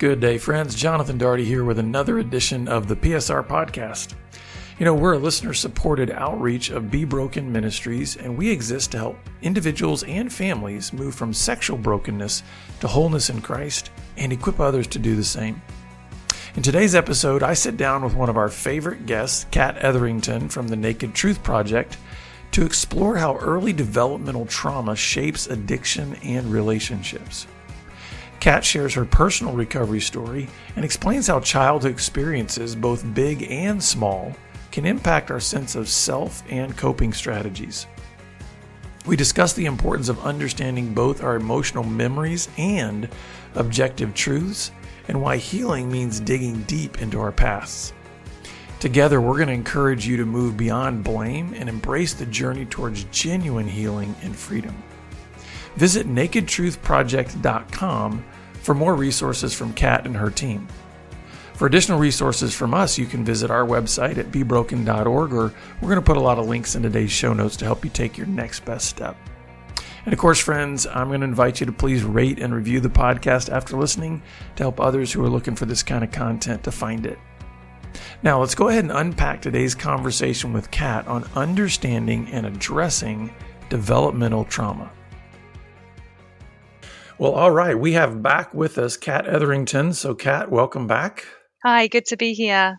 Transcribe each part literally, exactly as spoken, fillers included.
Good day, friends. Jonathan Daugherty here with another edition of the P S R Podcast. You know, we're a listener-supported outreach of Be Broken Ministries, and we exist to help individuals and families move from sexual brokenness to wholeness in Christ and equip others to do the same. In today's episode, I sit down with one of our favorite guests, Kat Etherington from the Naked Truth Project, to explore how early developmental trauma shapes addiction and relationships. Kat shares her personal recovery story and explains how childhood experiences, both big and small, can impact our sense of self and coping strategies. We discuss the importance of understanding both our emotional memories and objective truths, and why healing means digging deep into our pasts. Together, we're going to encourage you to move beyond blame and embrace the journey towards genuine healing and freedom. Visit naked truth project dot com for more resources from Kat and her team. For additional resources from us, you can visit our website at be broken dot org, or we're going to put a lot of links in today's show notes to help you take your next best step. And of course, friends, I'm going to invite you to please rate and review the podcast after listening to help others who are looking for this kind of content to find it. Now, let's go ahead and unpack today's conversation with Kat on understanding and addressing developmental trauma. Well, all right. We have back with us Kat Etherington. So, Kat, welcome back. Hi, good to be here.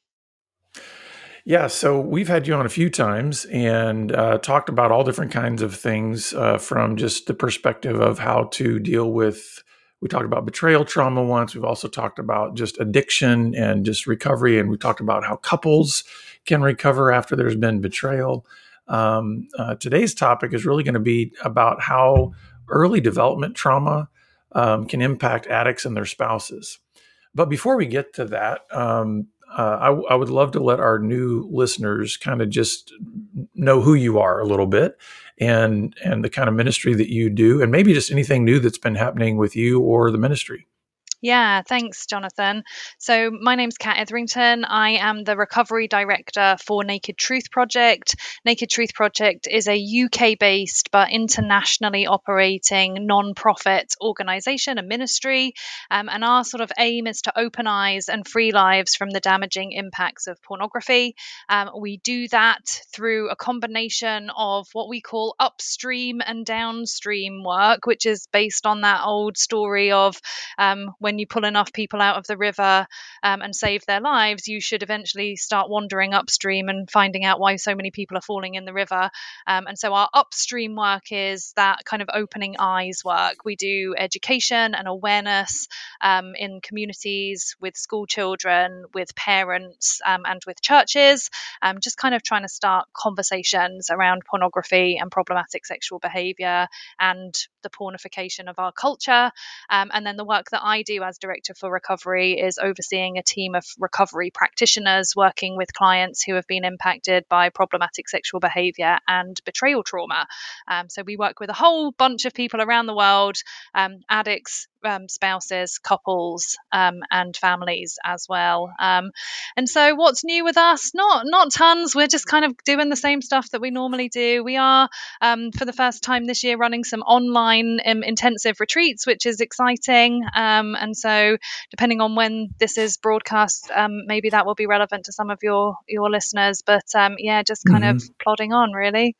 Yeah, so we've had you on a few times and uh, talked about all different kinds of things uh, from just the perspective of how to deal with, we talked about betrayal trauma once. We've also talked about just addiction and just recovery. And we talked about how couples can recover after there's been betrayal. Um, uh, today's topic is really going to be about how early development trauma um, can impact addicts and their spouses. But before we get to that, um, uh, I, I would love to let our new listeners kind of just know who you are a little bit and and the kind of ministry that you do, and maybe just anything new that's been happening with you or the ministry. Yeah, thanks, Jonathan. So my name's Kat Etherington. I am the Recovery Director for Naked Truth Project. Naked Truth Project is a U K-based but internationally operating non-profit organisation and ministry. Um, and our sort of aim is to open eyes and free lives from the damaging impacts of pornography. Um, we do that through a combination of what we call upstream and downstream work, which is based on that old story of um, when When you pull enough people out of the river um, and save their lives, you should eventually start wandering upstream and finding out why so many people are falling in the river. Um, and so our upstream work is that kind of opening eyes work. We do education and awareness um, in communities with school children, with parents, um, and with churches, um, just kind of trying to start conversations around pornography and problematic sexual behavior and the pornification of our culture. Um, and then the work that I do as Director for Recovery is overseeing a team of recovery practitioners working with clients who have been impacted by problematic sexual behavior and betrayal trauma. Um, so we work with a whole bunch of people around the world, um, addicts, um, spouses, couples, um, and families as well. Um, and so what's new with us? Not not tons. We're just kind of doing the same stuff that we normally do. We are, um, for the first time this year, running some online um, intensive retreats, which is exciting. Um, and so depending on when this is broadcast, um, maybe that will be relevant to some of your, your listeners. But um, yeah, just kind mm-hmm. of plodding on, really.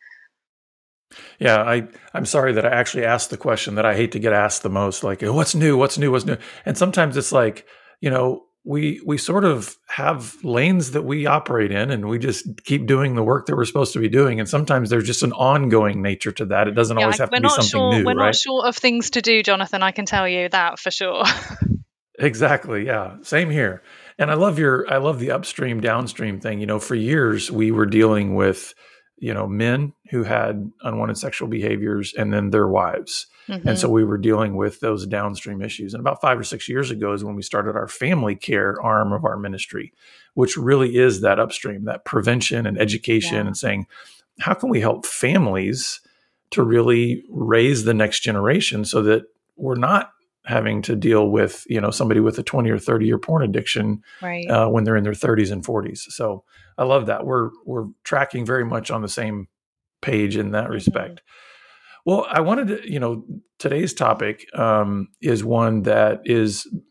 Yeah, I, I'm sorry that I actually asked the question that I hate to get asked the most, like, what's new, what's new, what's new? And sometimes it's like, you know, we we sort of have lanes that we operate in, and we just keep doing the work that we're supposed to be doing. And sometimes there's just an ongoing nature to that. It doesn't yeah, always have to be something sure, new, we're right? not short of things to do, Jonathan. I can tell you that for sure. Exactly. Yeah. Same here. And I love your, I love the upstream, downstream thing. You know, for years we were dealing with, you know, men who had unwanted sexual behaviors and then their wives. Mm-hmm. And so we were dealing with those downstream issues. And about five or six years ago is when we started our family care arm of our ministry, which really is that upstream, that prevention and education yeah. and saying, how can we help families to really raise the next generation so that we're not having to deal with, you know, somebody with a twenty or thirty year porn addiction right. uh, when they're in their thirties and forties. So I love that. We're, we're tracking very much on the same page in that mm-hmm. respect. Well, I wanted to, you know, today's topic um, is one that is,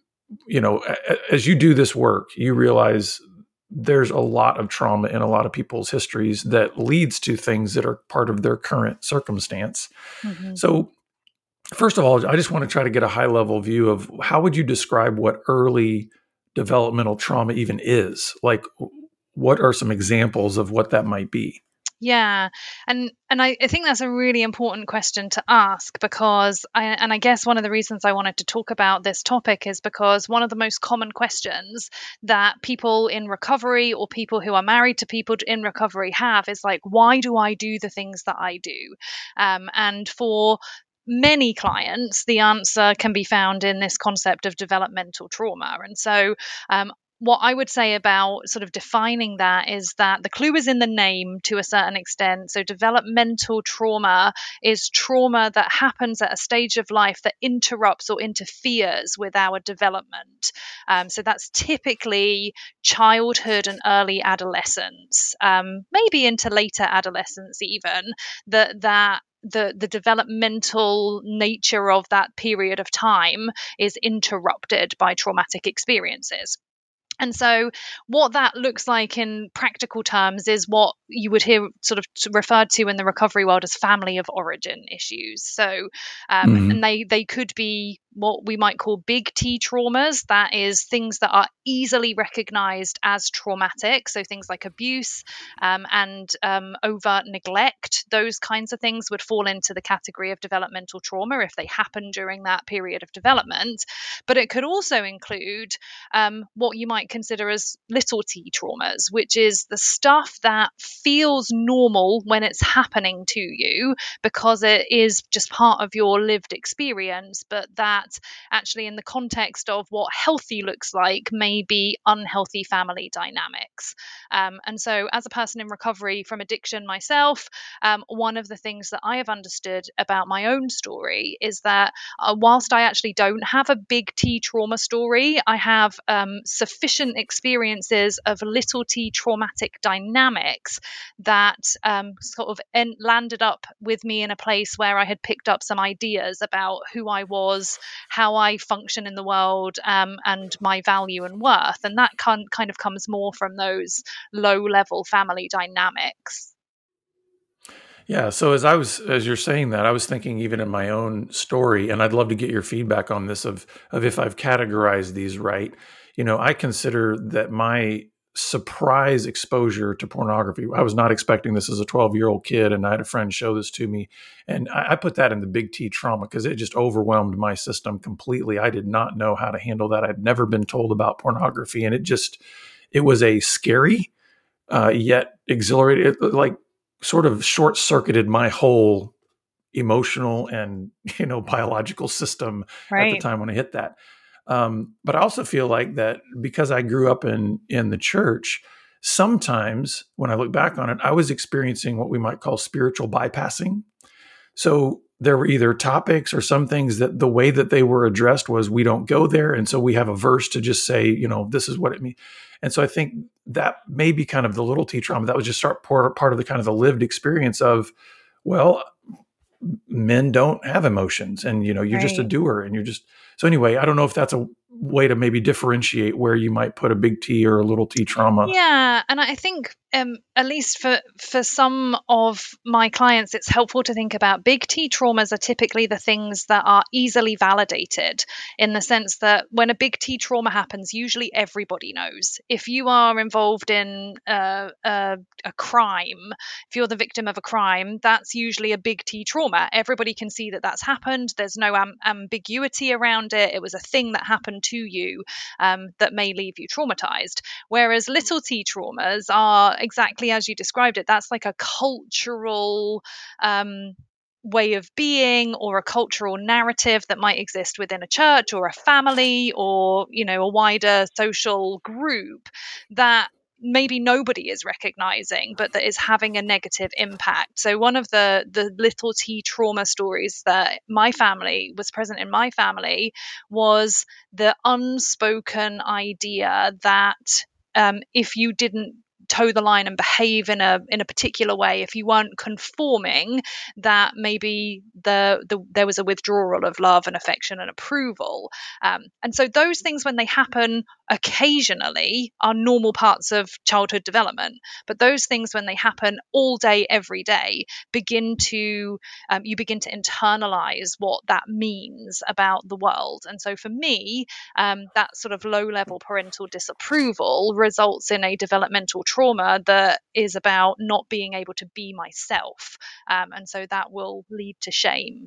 you know, as you do this work, you realize there's a lot of trauma in a lot of people's histories that leads to things that are part of their current circumstance. Mm-hmm. So first of all, I just want to try to get a high level view of how would you describe what early developmental trauma even is? Like, what are some examples of what that might be? Yeah, and and I, I think that's a really important question to ask, because I and I guess one of the reasons I wanted to talk about this topic is because one of the most common questions that people in recovery or people who are married to people in recovery have is like, why do I do the things that I do? Um, and for many clients, the answer can be found in this concept of developmental trauma. And so um, what I would say about sort of defining that is that the clue is in the name to a certain extent. So, developmental trauma is trauma that happens at a stage of life that interrupts or interferes with our development. Um, so, that's typically childhood and early adolescence, um, maybe into later adolescence, even that that the the developmental nature of that period of time is interrupted by traumatic experiences. And so what that looks like in practical terms is what you would hear sort of referred to in the recovery world as family of origin issues. So, um, mm-hmm. and they, they could be what we might call big T traumas. That is things that are easily recognized as traumatic. So things like abuse um, and um, overt neglect, those kinds of things would fall into the category of developmental trauma if they happen during that period of development. But it could also include um, what you might consider as little T traumas, which is the stuff that feels normal when it's happening to you because it is just part of your lived experience, but that actually in the context of what healthy looks like may be unhealthy family dynamics. Um, and so as a person in recovery from addiction myself, um, one of the things that I have understood about my own story is that uh, whilst I actually don't have a big T trauma story, I have um, sufficient experiences of little T traumatic dynamics that um, sort of en- landed up with me in a place where I had picked up some ideas about who I was, how I function in the world, um, and my value and worth. And that can, kind of comes more from those low level family dynamics. Yeah. So as I was, as you're saying that, I was thinking even in my own story, and I'd love to get your feedback on this of, of if I've categorized these right. You know, I consider that my surprise exposure to pornography, I was not expecting this as a twelve year old kid. And I had a friend show this to me. And I, I put that in the big T trauma because it just overwhelmed my system completely. I did not know how to handle that. I'd never been told about pornography. And it just, it was a scary, uh, yet exhilarated, it, like, sort of short-circuited my whole emotional and, you know, biological system right. at the time when I hit that. Um, but I also feel like that because I grew up in in the church, sometimes when I look back on it, I was experiencing what we might call spiritual bypassing. So there were either topics or some things that the way that they were addressed was we don't go there. And so we have a verse to just say, you know, this is what it means. And so I think that may be kind of the little T trauma. That was just start part, part of the kind of the lived experience of, well, men don't have emotions and, you know, you're right. just a doer and you're just, so anyway, I don't know if that's a way to maybe differentiate where you might put a big T or a little T trauma. Yeah. And I think um, at least for, for some of my clients, it's helpful to think about big T traumas are typically the things that are easily validated in the sense that when a big T trauma happens, usually everybody knows. If you are involved in uh, a, a crime, if you're the victim of a crime, that's usually a big T trauma. Everybody can see that that's happened. There's no am- ambiguity around it. It was a thing that happened to you um, that may leave you traumatized. Whereas little T traumas are exactly as you described it. That's like a cultural um, way of being or a cultural narrative that might exist within a church or a family or, you know, a wider social group that maybe nobody is recognizing, but that is having a negative impact. So one of the the little T trauma stories that my family was present in my family was the unspoken idea that um, if you didn't toe the line and behave in a in a particular way, if you weren't conforming, that maybe the, the there was a withdrawal of love and affection and approval. Um, and so those things, when they happen occasionally, are normal parts of childhood development. But those things, when they happen all day, every day, begin to um, you begin to internalize what that means about the world. And so for me, um, that sort of low level parental disapproval results in a developmental trauma that is about not being able to be myself. Um, and so that will lead to shame.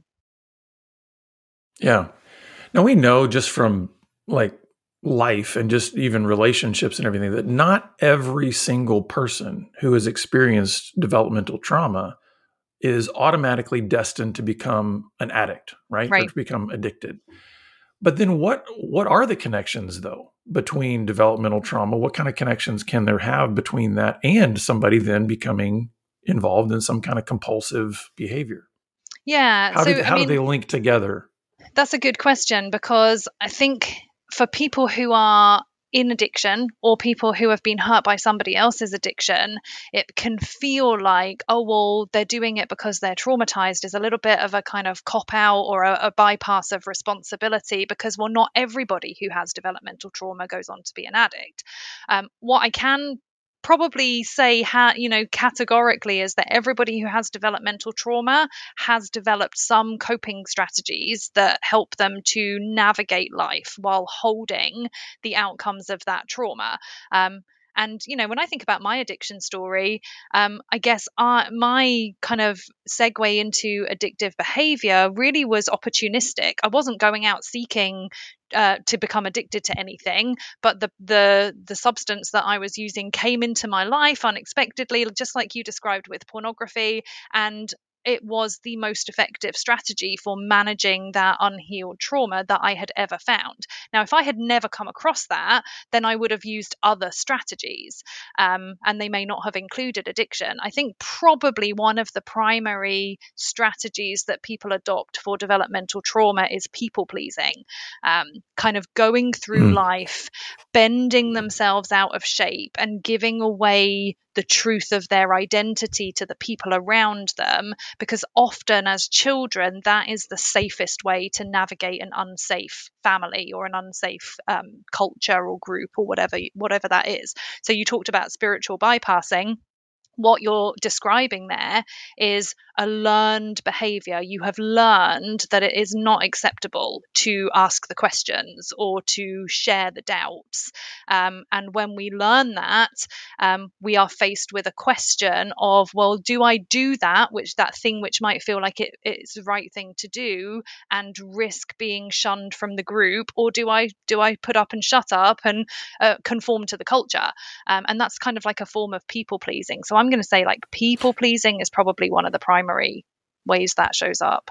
Yeah. Now we know just from like life and just even relationships and everything that not every single person who has experienced developmental trauma is automatically destined to become an addict, right? Or Right. to become addicted. But then what what are the connections though between developmental trauma? What kind of connections can there have between that and somebody then becoming involved in some kind of compulsive behavior? Yeah. How do So, they, I how do mean, they link together? that's a good question, because I think for people who are in addiction, or people who have been hurt by somebody else's addiction, it can feel like, oh, well, they're doing it because they're traumatized, is a little bit of a kind of cop out or a, a bypass of responsibility, because, well, not everybody who has developmental trauma goes on to be an addict. Um, what I can probably say, ha- you know, categorically, is that everybody who has developmental trauma has developed some coping strategies that help them to navigate life while holding the outcomes of that trauma. Um, and, you know, when I think about my addiction story, um, I guess I, my kind of segue into addictive behavior really was opportunistic. I wasn't going out seeking uh, to become addicted to anything, but the the the substance that I was using came into my life unexpectedly, just like you described with pornography, and it was the most effective strategy for managing that unhealed trauma that I had ever found. Now, if I had never come across that, then I would have used other strategies, um, and they may not have included addiction. I think probably one of the primary strategies that people adopt for developmental trauma is people pleasing, um, kind of going through Mm. life, bending themselves out of shape and giving away the truth of their identity to the people around them, because often as children, that is the safest way to navigate an unsafe family or an unsafe um, culture or group or whatever whatever that is. So you talked about spiritual bypassing. What you're describing there is a learned behavior. You have learned that it is not acceptable to ask the questions or to share the doubts. Um, and when we learn that, um, we are faced with a question of, well, do I do that, which that thing which might feel like it, it's the right thing to do, and risk being shunned from the group, or do I do I put up and shut up and uh, conform to the culture? Um, and that's kind of like a form of people pleasing. So I'm going to say, like, people pleasing is probably one of the primary ways that shows up.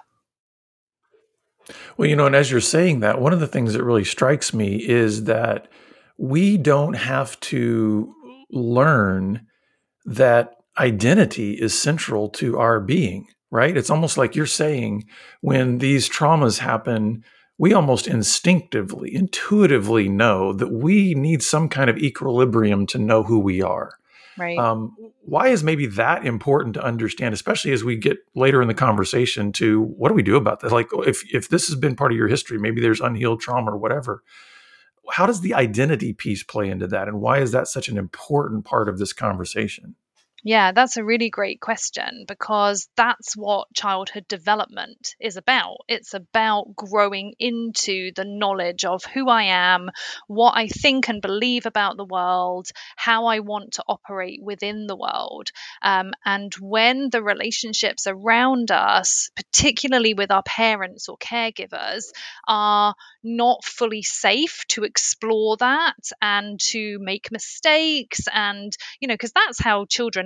Well, you know, and as you're saying that, one of the things that really strikes me is that we don't have to learn that identity is central to our being, right? It's almost like you're saying when these traumas happen, we almost instinctively, intuitively know that we need some kind of equilibrium to know who we are. Right. Um, why is maybe that important to understand, especially as we get later in the conversation to what do we do about this? Like if, if this has been part of your history, maybe there's unhealed trauma or whatever. How does the identity piece play into that? And why is that such an important part of this conversation? Yeah, that's a really great question, because that's what childhood development is about. It's about growing into the knowledge of who I am, what I think and believe about the world, how I want to operate within the world. Um, and when the relationships around us, particularly with our parents or caregivers, are not fully safe to explore that and to make mistakes, and, you know, because that's how children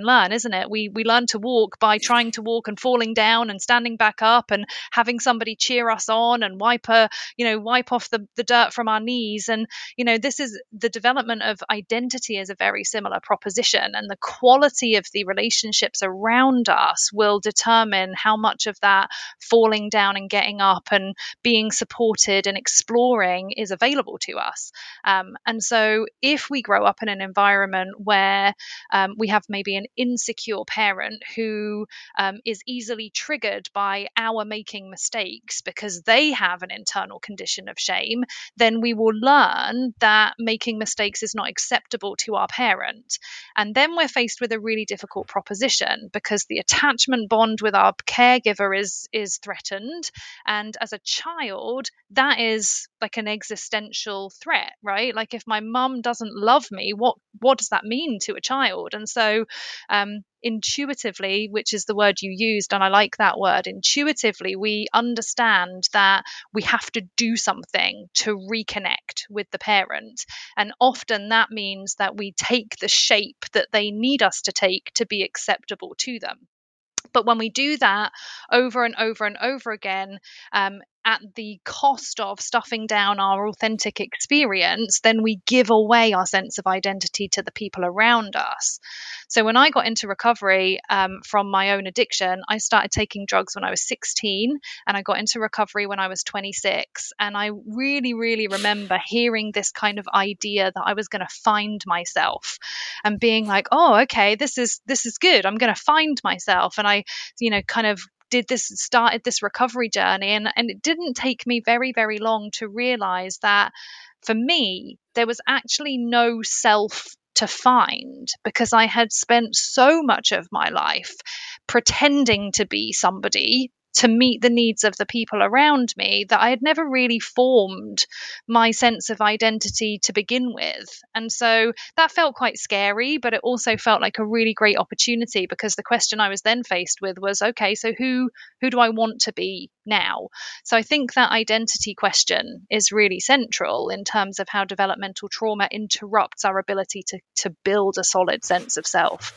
learn, isn't it? We we learn to walk by trying to walk and falling down and standing back up and having somebody cheer us on and wipe a, you know, wipe off the, the dirt from our knees. And, you know, this is the development of identity is a very similar proposition. And the quality of the relationships around us will determine how much of that falling down and getting up and being supported and exploring is available to us. Um, and so if we grow up in an environment where um, we have maybe an insecure parent who um, is easily triggered by our making mistakes because they have an internal condition of shame, then we will learn that making mistakes is not acceptable to our parent. And then we're faced with a really difficult proposition because the attachment bond with our caregiver is is threatened. And as a child, that is like an existential threat, right? Like if my mum doesn't love me, what what does that mean to a child? And so um, intuitively, which is the word you used, and I like that word, intuitively, we understand that we have to do something to reconnect with the parent. And often that means that we take the shape that they need us to take to be acceptable to them. But when we do that over and over and over again, um, at the cost of stuffing down our authentic experience, then we give away our sense of identity to the people around us. So when I got into recovery um, from my own addiction, I started taking drugs when I was sixteen, and I got into recovery when I was twenty-six. And I really, really remember hearing this kind of idea that I was going to find myself and being like, oh, okay, this is this is good. I'm going to find myself. And I, you know, kind of did this, started this recovery journey. And, and it didn't take me very, very long to realize that for me, there was actually no self to find because I had spent so much of my life pretending to be somebody to meet the needs of the people around me that I had never really formed my sense of identity to begin with. And so that felt quite scary, but it also felt like a really great opportunity because the question I was then faced with was, okay, so who who do I want to be now? So I think that identity question is really central in terms of how developmental trauma interrupts our ability to to build a solid sense of self.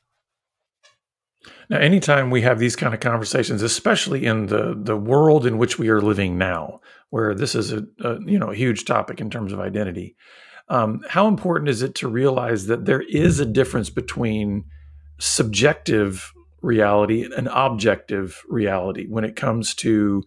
Now, anytime we have these kind of conversations, especially in the the world in which we are living now, where this is a, a you know a huge topic in terms of identity, um, how important is it to realize that there is a difference between subjective reality and objective reality when it comes to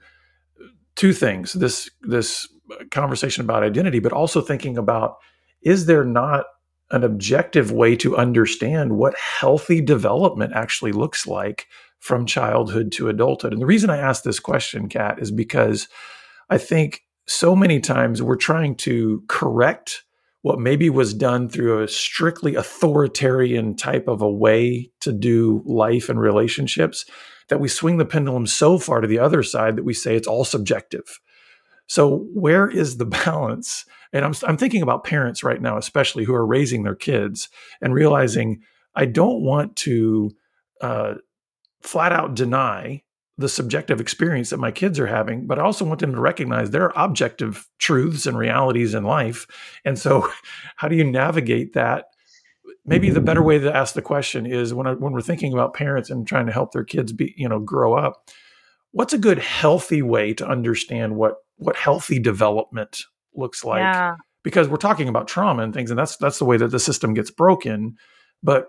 two things: this this conversation about identity, but also thinking about, is there not an objective way to understand what healthy development actually looks like from childhood to adulthood? And the reason I ask this question, Kat, is because I think so many times we're trying to correct what maybe was done through a strictly authoritarian type of a way to do life and relationships that we swing the pendulum so far to the other side that we say it's all subjective. So where is the balance? And I'm, I'm thinking about parents right now, especially who are raising their kids and realizing I don't want to uh, flat out deny the subjective experience that my kids are having, but I also want them to recognize there are objective truths and realities in life. And so how do you navigate that? Maybe the better way to ask the question is when I, when we're thinking about parents and trying to help their kids be, you know, grow up, what's a good healthy way to understand what what healthy development looks like? Yeah. Because we're talking about trauma and things, and that's that's the way that the system gets broken. But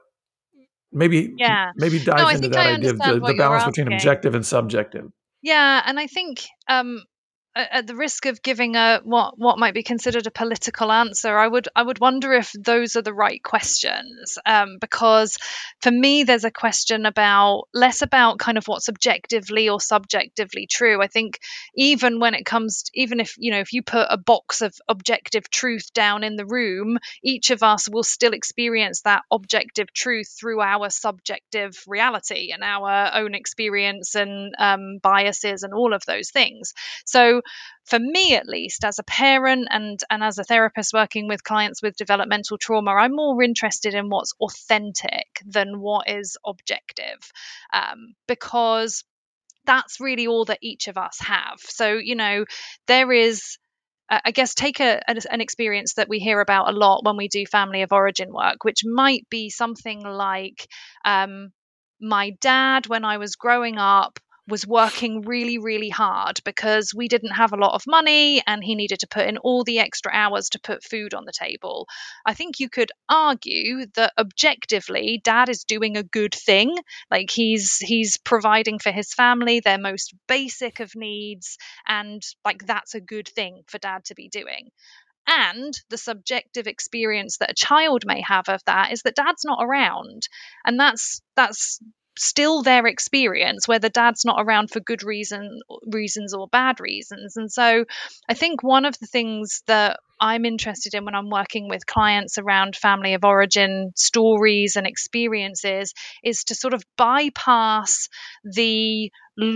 maybe Yeah. maybe dive No, I into think that I idea of the, understand the what you're balance between asking. objective and subjective. Yeah, and I think um, at the risk of giving a what what might be considered a political answer, I would I would wonder if those are the right questions. Um, because for me, there's a question about less about kind of what's objectively or subjectively true. I think even when it comes, to, even if you know, if you put a box of objective truth down in the room, each of us will still experience that objective truth through our subjective reality and our own experience and um, biases and all of those things. So for me, at least, as a parent and, and as a therapist working with clients with developmental trauma, I'm more interested in what's authentic than what is objective, um, because that's really all that each of us have. So, you know, there is I guess take a, an experience that we hear about a lot when we do family of origin work, which might be something like um, my dad, when I was growing up, was working really, really hard because we didn't have a lot of money and he needed to put in all the extra hours to put food on the table. I think you could argue that objectively, dad is doing a good thing. Like he's he's providing for his family their most basic of needs, and like that's a good thing for dad to be doing. And the subjective experience that a child may have of that is that dad's not around. And that's that's still their experience, whether dad's not around for good reason reasons or bad reasons. And so I think one of the things that I'm interested in when I'm working with clients around family of origin stories and experiences is to sort of bypass the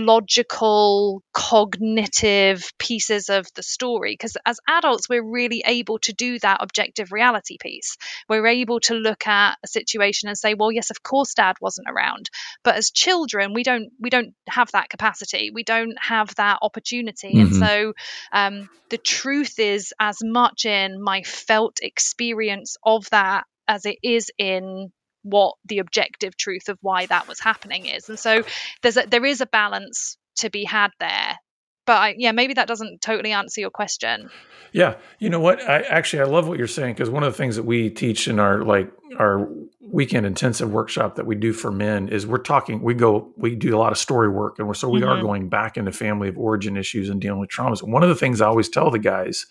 logical, cognitive pieces of the story. Because as adults, we're really able to do that objective reality piece. We're able to look at a situation and say, well, yes, of course, dad wasn't around. But as children, we don't we don't have that capacity. We don't have that opportunity. Mm-hmm. And so um, the truth is as much in my felt experience of that as it is in what the objective truth of why that was happening is. And so there's a, there is a balance to be had there. But I, yeah, maybe that doesn't totally answer your question. Yeah. You know what? I actually, I love what you're saying, because one of the things that we teach in our, like our weekend intensive workshop that we do for men is we're talking, we go, we do a lot of story work. And we're, so we mm-hmm. are going back into family of origin issues and dealing with traumas. And one of the things I always tell the guys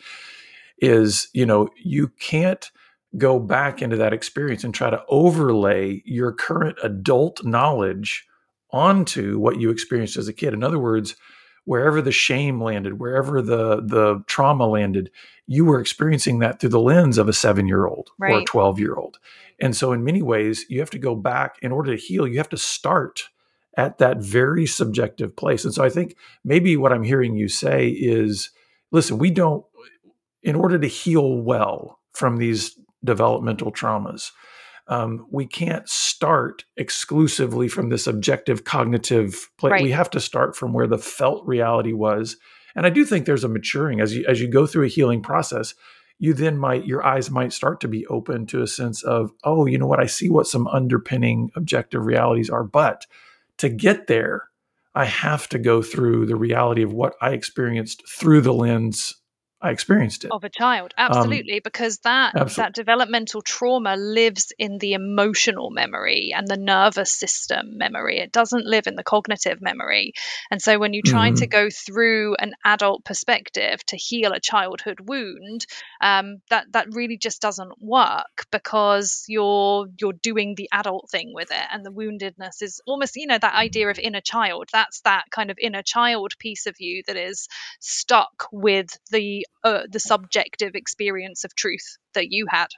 is, you know, you can't go back into that experience and try to overlay your current adult knowledge onto what you experienced as a kid. In other words, wherever the shame landed, wherever the the trauma landed, you were experiencing that through the lens of a seven-year-old right. or a twelve-year-old. And so in many ways, you have to go back in order to heal. You have to start at that very subjective place. And so I think maybe what I'm hearing you say is, listen, we don't, in order to heal well from these developmental traumas, um, we can't start exclusively from this objective cognitive place. Right. We have to start from where the felt reality was. And I do think there's a maturing as you as you go through a healing process. You then might your eyes might start to be open to a sense of, oh, you know what? I see what some underpinning objective realities are. But to get there, I have to go through the reality of what I experienced through the lens I experienced it. Of a child. Absolutely. Um, because that, absolutely. that developmental trauma lives in the emotional memory and the nervous system memory. It doesn't live in the cognitive memory. And so when you're trying mm-hmm. to go through an adult perspective to heal a childhood wound, um, that, that really just doesn't work, because you're, you're doing the adult thing with it. And the woundedness is almost, you know, that idea of inner child. That's that kind of inner child piece of you that is stuck with the Uh, the subjective experience of truth that you had.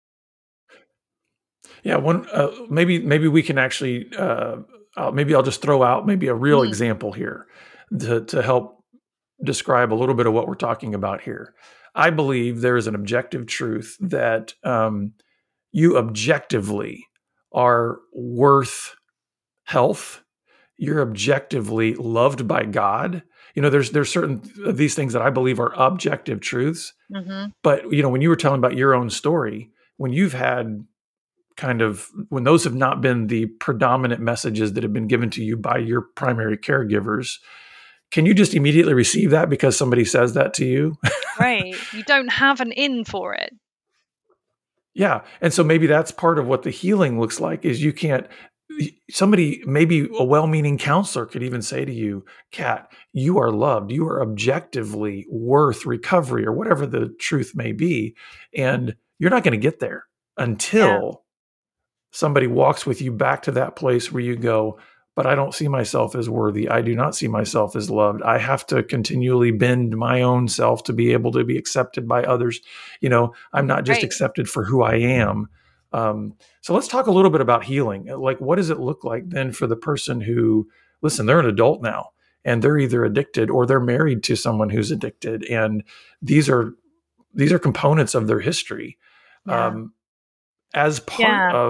Yeah, one uh, maybe maybe we can actually uh, uh, maybe I'll just throw out maybe a real mm. example here to to help describe a little bit of what we're talking about here. I believe there is an objective truth that um, you objectively are worth health. You're objectively loved by God. You know, there's there's certain of these things that I believe are objective truths. Mm-hmm. But, you know, when you were telling about your own story, when you've had kind of, when those have not been the predominant messages that have been given to you by your primary caregivers, can you just immediately receive that because somebody says that to you? Right. You don't have an in for it. Yeah. And so maybe that's part of what the healing looks like, is you can't, somebody, maybe a well-meaning counselor could even say to you, Kat, you are loved. You are objectively worth recovery, or whatever the truth may be. And you're not going to get there until yeah. somebody walks with you back to that place where you go, but I don't see myself as worthy. I do not see myself as loved. I have to continually bend my own self to be able to be accepted by others. You know, I'm not just right. accepted for who I am. Um, so let's talk a little bit about healing. Like, what does it look like then for the person who, listen, they're an adult now and they're either addicted or they're married to someone who's addicted. And these are, these are components of their history. Yeah. Um, as part yeah. of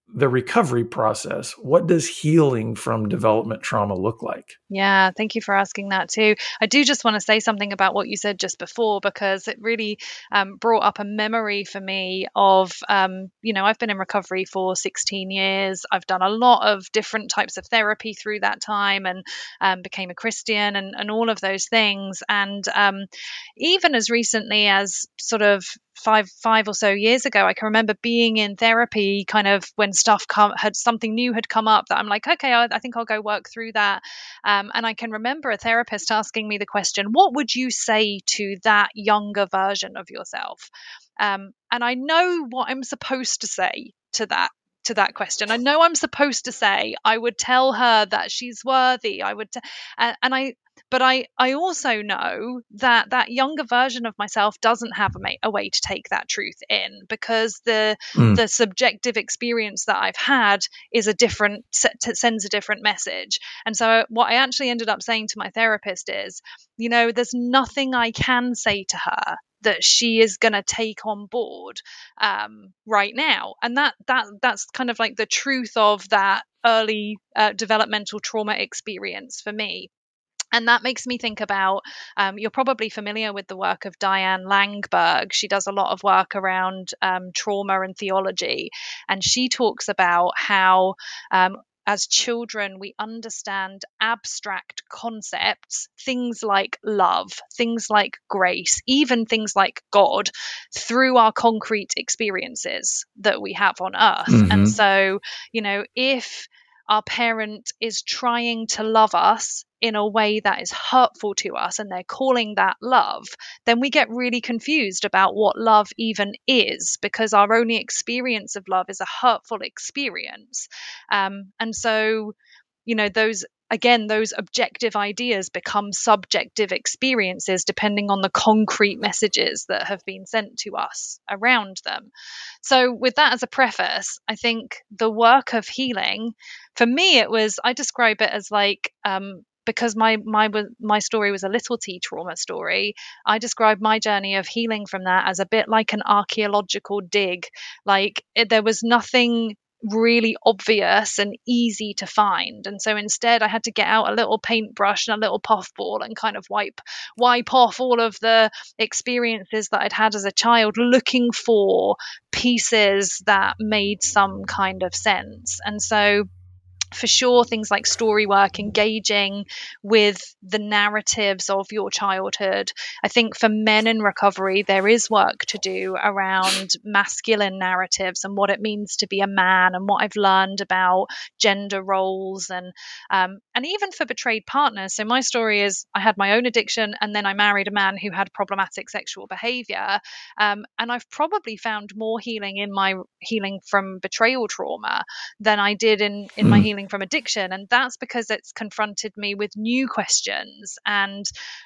the recovery process, what does healing from development trauma look like? Yeah, thank you for asking that too. I do just want to say something about what you said just before, because it really um, brought up a memory for me of, um, you know, I've been in recovery for sixteen years. I've done a lot of different types of therapy through that time, and um, became a Christian, and, and all of those things. And um, even as recently as sort of five five or so years ago, I can remember being in therapy kind of when stuff come had something new had come up that I'm like, okay, I, I think I'll go work through that. Um, and I can remember a therapist asking me the question, what would you say to that younger version of yourself? Um, and I know what I'm supposed to say to that to that question. I know I'm supposed to say, I would tell her that she's worthy. I would, t- and, and I, but I, I also know that that younger version of myself doesn't have a, ma- a way to take that truth in, because the Mm. the subjective experience that I've had is a different sends a different message. And so what I actually ended up saying to my therapist is, you know, there's nothing I can say to her that she is going to take on board um, right now. And that that that's kind of like the truth of that early uh, developmental trauma experience for me. And that makes me think about, um, you're probably familiar with the work of Diane Langberg. She does a lot of work around um, trauma and theology. And she talks about how um, as children, we understand abstract concepts, things like love, things like grace, even things like God, through our concrete experiences that we have on earth. Mm-hmm. And so, you know, if our parent is trying to love us in a way that is hurtful to us, and they're calling that love, then we get really confused about what love even is, because our only experience of love is a hurtful experience. Um, and so, you know, those again, those objective ideas become subjective experiences depending on the concrete messages that have been sent to us around them. So, with that as a preface, I think the work of healing, for me, it was, I describe it as like, um, because my my my story was a little T trauma story, I describe my journey of healing from that as a bit like an archaeological dig. Like it, there was nothing really obvious and easy to find, and so instead I had to get out a little paintbrush and a little puffball and kind of wipe wipe off all of the experiences that I'd had as a child, looking for pieces that made some kind of sense. And so for sure, things like story work, engaging with the narratives of your childhood. I think for men in recovery, there is work to do around masculine narratives and what it means to be a man, and what I've learned about gender roles, and um, and even for betrayed partners. So my story is, I had my own addiction, and then I married a man who had problematic sexual behavior, um, and I've probably found more healing in my healing from betrayal trauma than I did in in my Mm. healing from addiction. And that's because it's confronted me with new questions. And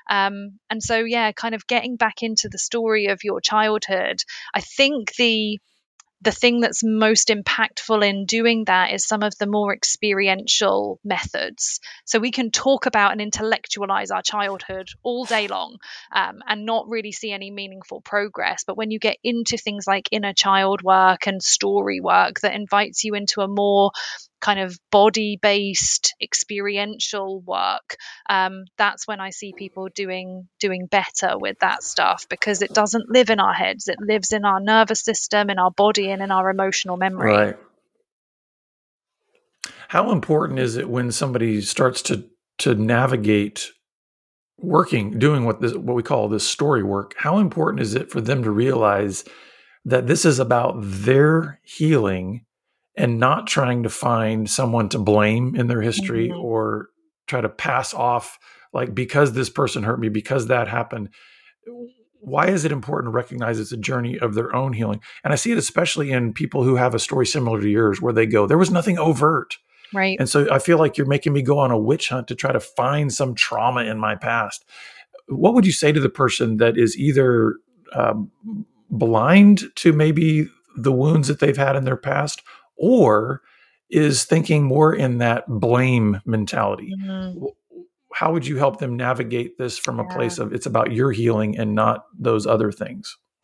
um and so yeah, kind of getting back into the story of your childhood. I think the the thing that's most impactful in doing that is some of the more experiential methods. So we can talk about and intellectualize our childhood all day long, um, and not really see any meaningful progress. But when you get into things like inner child work and story work that invites you into a more kind of body-based experiential work, um, that's when I see people doing doing better with that stuff, because it doesn't live in our heads, it lives in our nervous system, in our body, and in our emotional memory. Right. How important is it when somebody starts to to navigate working, doing what this, what we call this story work? How important is it for them to realize that this is about their healing, and not trying to find someone to blame in their history, Mm-hmm. or try to pass off, like, because this person hurt me, because that happened? Why is it important to recognize it's a journey of their own healing? And I see it especially in people who have a story similar to yours, where they go, there was nothing overt. Right. And so I feel like you're making me go on a witch hunt to try to find some trauma in my past. What would you say to the person that is either um, blind to maybe the wounds that they've had in their past, or is thinking more in that blame mentality? Mm-hmm. How would you help them navigate this from a Yeah. place of, it's about your healing and not those other things?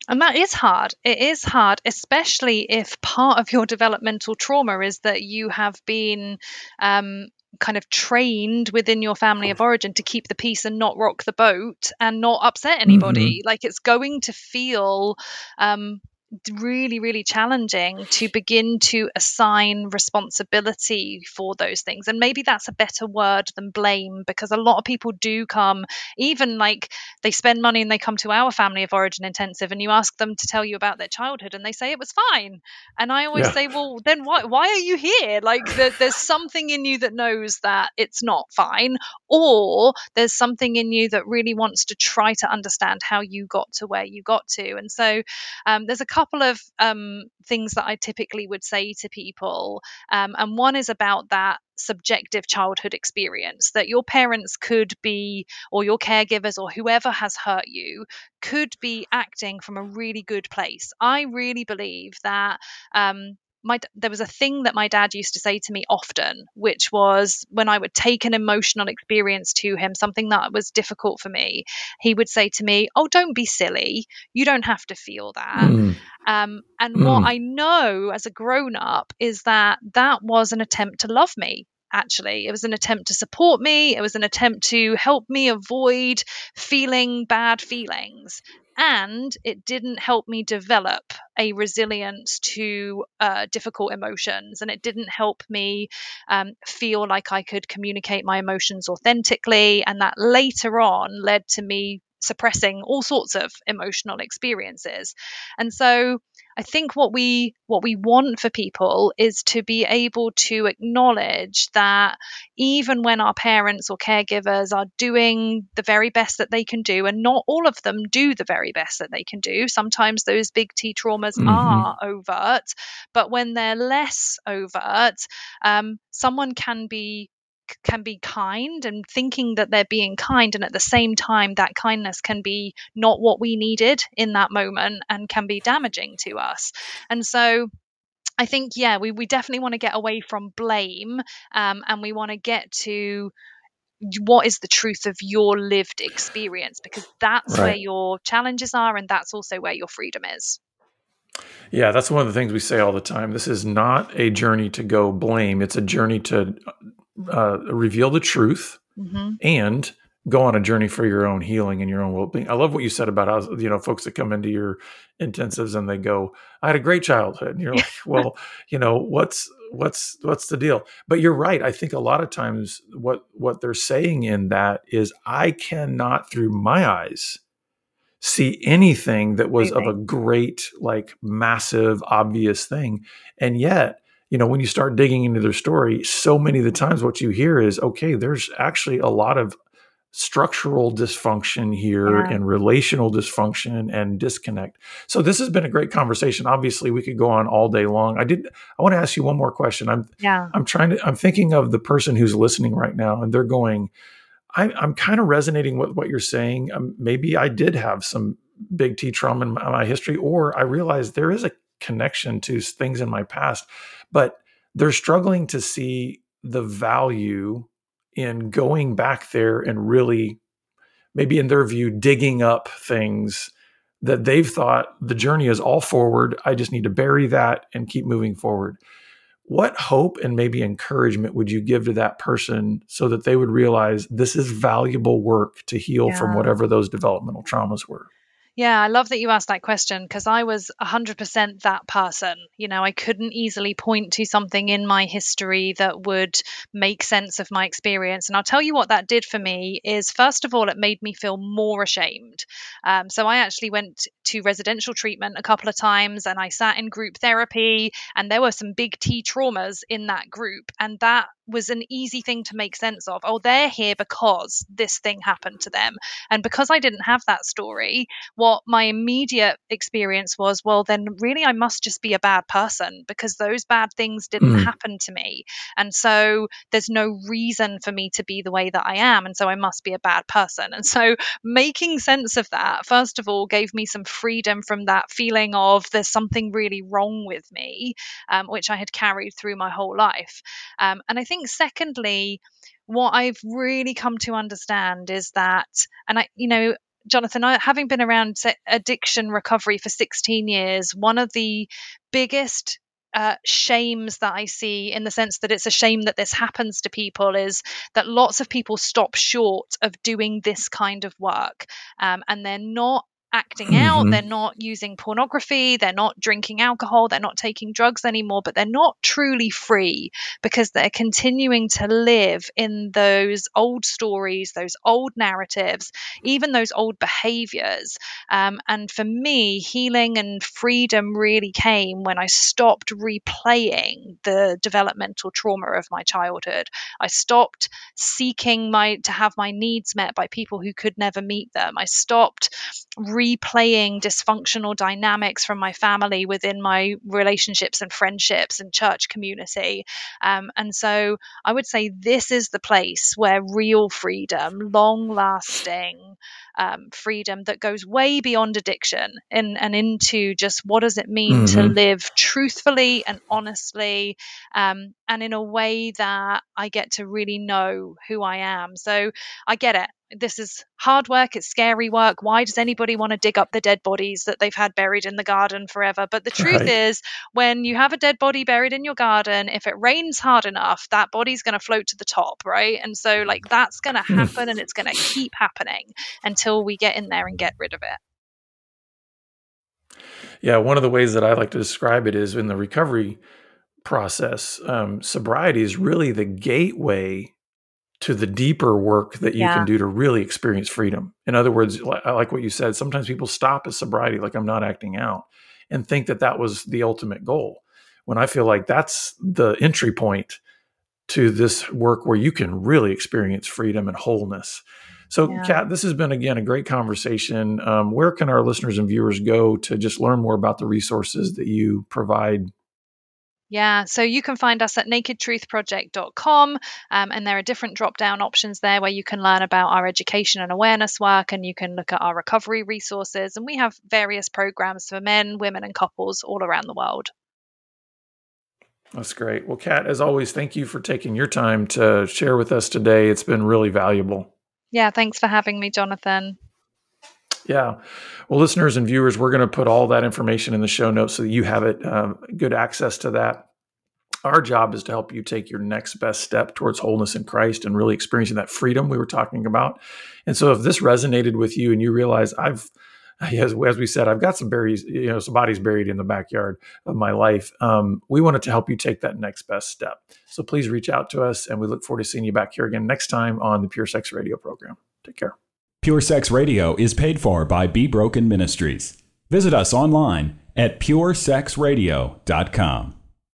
And that is hard. It is hard, especially if part of your developmental trauma is that you have been um, kind of trained within your family of origin to keep the peace and not rock the boat and not upset Mm-hmm. anybody. Like, it's going to feel um, really, really challenging to begin to assign responsibility for those things. And maybe that's a better word than blame, because a lot of people do come, even like they spend money and they come to our family of origin intensive, and you ask them to tell you about their childhood and they say it was fine. And I always Yeah. say, well, then why, why are you here? Like, the, there's something in you that knows that it's not fine, or there's something in you that really wants to try to understand how you got to where you got to. And so um, there's a couple of um, things that I typically would say to people. Um, and one is about that subjective childhood experience, that your parents could be, or your caregivers, or whoever has hurt you, could be acting from a really good place. I really believe that um, my there was a thing that my dad used to say to me often, which was when I would take an emotional experience to him, something that was difficult for me, he would say to me, "Oh, don't be silly. You don't have to feel that." Mm. Um, and what Mm. I know as a grown up is that that was an attempt to love me. Actually, it was an attempt to support me. It was an attempt to help me avoid feeling bad feelings. And it didn't help me develop a resilience to uh, difficult emotions. And it didn't help me um, feel like I could communicate my emotions authentically. And that later on led to me suppressing all sorts of emotional experiences. And so I think what we what we want for people is to be able to acknowledge that even when our parents or caregivers are doing the very best that they can do, and not all of them do the very best that they can do, sometimes those big T traumas Mm-hmm. are overt, but when they're less overt, um, someone can be can be kind and thinking that they're being kind, and at the same time that kindness can be not what we needed in that moment and can be damaging to us. And so I think, yeah, we, we definitely want to get away from blame, um, and we want to get to what is the truth of your lived experience, because that's where Right. your challenges are, and that's also where your freedom is. Yeah, that's one of the things we say all the time. This is not a journey to go blame. It's a journey to uh, reveal the truth Mm-hmm. and go on a journey for your own healing and your own well-being. I love what you said about how, you know, folks that come into your intensives and they go, "I had a great childhood." And you're like, "Well, you know, what's what's what's the deal?" But you're right. I think a lot of times what what they're saying in that is, I cannot through my eyes see anything that was of a Absolutely. great, like massive, obvious thing. And yet, you know, when you start digging into their story, so many of the times what you hear is, okay, there's actually a lot of structural dysfunction here Yeah. and relational dysfunction and disconnect. So this has been a great conversation. Obviously, we could go on all day long. I did I want to ask you one more question. I'm Yeah. I'm trying to I'm thinking of the person who's listening right now and they're going, I, I'm kind of resonating with what you're saying. Um, maybe I did have some big T trauma in my, my history, or I realized there is a connection to things in my past, but they're struggling to see the value in going back there and really, maybe in their view, digging up things that they've thought the journey is all forward. I just need to bury that and keep moving forward. What hope and maybe encouragement would you give to that person so that they would realize this is valuable work to heal from Yeah. whatever those developmental traumas were? Yeah, I love that you asked that question, because I was one hundred percent that person. You know, I couldn't easily point to something in my history that would make sense of my experience. And I'll tell you what that did for me is, first of all, it made me feel more ashamed. Um, so I actually went to residential treatment a couple of times, and I sat in group therapy, and there were some big T traumas in that group. And that was an easy thing to make sense of. Oh, they're here because this thing happened to them. And because I didn't have that story, what my immediate experience was, well, then really I must just be a bad person, because those bad things didn't Mm. happen to me. And so there's no reason for me to be the way that I am. And so I must be a bad person. And so making sense of that, first of all, gave me some freedom from that feeling of there's something really wrong with me, um, which I had carried through my whole life. Um, and I think, secondly, what I've really come to understand is that, and I, you know, Jonathan, I, having been around addiction recovery for sixteen years, one of the biggest Uh, shames that I see, in the sense that it's a shame that this happens to people, is that lots of people stop short of doing this kind of work, um, and they're not acting Mm-hmm. out, they're not using pornography, they're not drinking alcohol, they're not taking drugs anymore, but they're not truly free because they're continuing to live in those old stories, those old narratives, even those old behaviors. Um, and for me, healing and freedom really came when I stopped replaying the developmental trauma of my childhood. I stopped seeking my to have my needs met by people who could never meet them. I stopped replaying dysfunctional dynamics from my family within my relationships and friendships and church community. Um, and so I would say this is the place where real freedom, long lasting um, freedom that goes way beyond addiction and, and into just what does it mean mm-hmm. to live truthfully and honestly, um, and in a way that I get to really know who I am. So I get it. This is hard work. It's scary work. Why does anybody want to dig up the dead bodies that they've had buried in the garden forever? But the truth right. is, when you have a dead body buried in your garden, if it rains hard enough, that body's going to float to the top, right? And so like that's going to happen and it's going to keep happening until we get in there and get rid of it. Yeah, one of the ways that I like to describe it is in the recovery process, um, sobriety is really the gateway to the deeper work that you yeah. can do to really experience freedom. In other words, I like what you said, sometimes people stop at sobriety, like I'm not acting out, and think that that was the ultimate goal. When I feel like that's the entry point to this work where you can really experience freedom and wholeness. So yeah. Kat, this has been, again, a great conversation. Um, where can our listeners and viewers go to just learn more about the resources that you provide? Yeah, so you can find us at naked truth project dot com, um, and there are different drop-down options there where you can learn about our education and awareness work, and you can look at our recovery resources, and we have various programs for men, women, and couples all around the world. That's great. Well, Kat, as always, thank you for taking your time to share with us today. It's been really valuable. Yeah, thanks for having me, Jonathan. Yeah. Well, listeners and viewers, we're going to put all that information in the show notes so that you have it, um, good access to that. Our job is to help you take your next best step towards wholeness in Christ and really experiencing that freedom we were talking about. And so if this resonated with you and you realize I've, as, as we said, I've got some berries, you know, some bodies buried in the backyard of my life. Um, we wanted to help you take that next best step. So please reach out to us, and we look forward to seeing you back here again next time on the Pure Sex Radio program. Take care. Pure Sex Radio is paid for by Be Broken Ministries. Visit us online at pure sex radio dot com.